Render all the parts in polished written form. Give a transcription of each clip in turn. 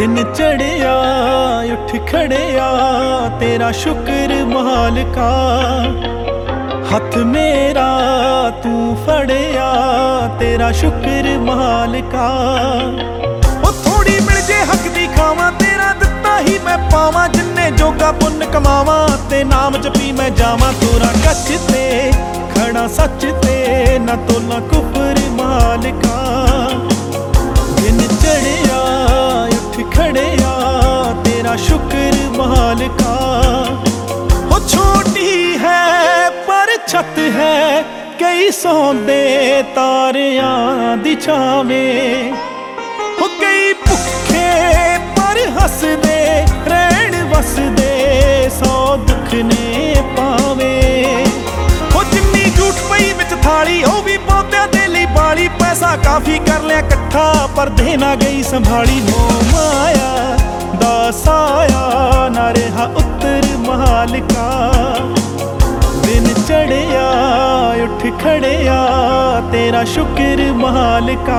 दिन चढ़िया उठ खड़िया तेरा शुक्र मालिका। हथ मेरा तू फड़िया तेरा शुक्र मालिका। ओ थोड़ी मिल जे हक दी खावां तेरा दिता ही मैं पावां। जिन्ने जोगा पुन्न कमावां ते नाम जपी मैं जावां। तोरा कच ते खड़ा सच ते ना तोला कुफर मालिका। दिन चढ़िया उठ खड़िया तेरा शुक्र मालिका। हो छोटी है पर छत है कई सौंदे तारियां दी छावें। हो कई भुखे पर हसदे रहन वसदे सौ दुख ने पावे। हो जिन्नी झूठ पई विच थाली ओ भी पौधिਆਂ दे लई बाली। पैसा काफी कर लिया इकट्ठा पर देना गई संभाली। मोह माया दा साया ना रहा उत्तर मालिका। दिन चढ़िया उठ खड़िया तेरा शुक्र मालिका।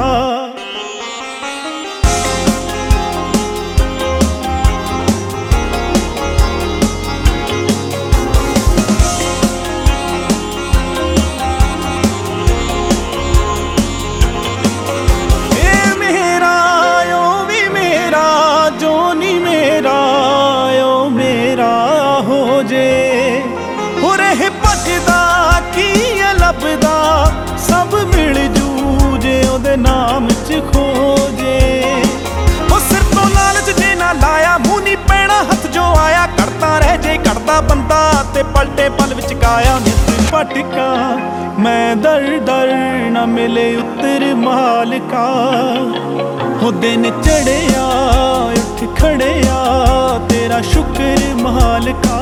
सब मिल जूजे ओदे नाम च खोजे। ओ सिर तो लालच जे ना लाया मूंह नहीं पैना हथ जो आया। करता रह जे करता बंदा ते पलटे पल विच काया। नित भटका मैं दर दर ना मिले उत्तर मालिका। हो दिन चढ़िया उठ खड़िया तेरा शुक्र मालिका।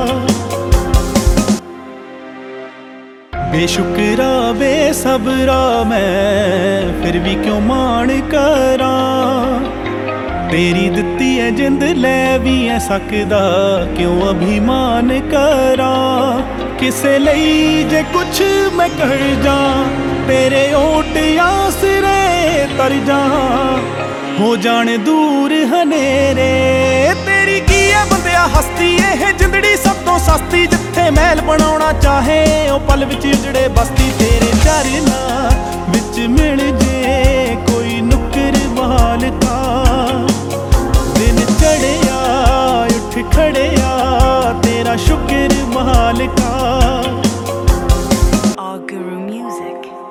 बेशुक्रा बेसबरा मैं फिर भी क्यों मान करां। तेरी दित्ती है जिंद लै भी है सकदा क्यों अभिमान करां। किसे लई जे कुछ मैं कर जा तेरे ओट आसरे तर जा। हो जाने दूर हनेरे तेरी की है बंदिया हस्ती। ਇਹ जिंदड़ी सब तो सस्ती जिथे महल बनाउणा चाहे ओ पल विच उजड़े बस्ती। तेरे चरना विच मिल जे कोई नुक्कर मालिका। दिन चढ़िया उठ खड़िया तेरा शुक्र मालिका। All Guru Music.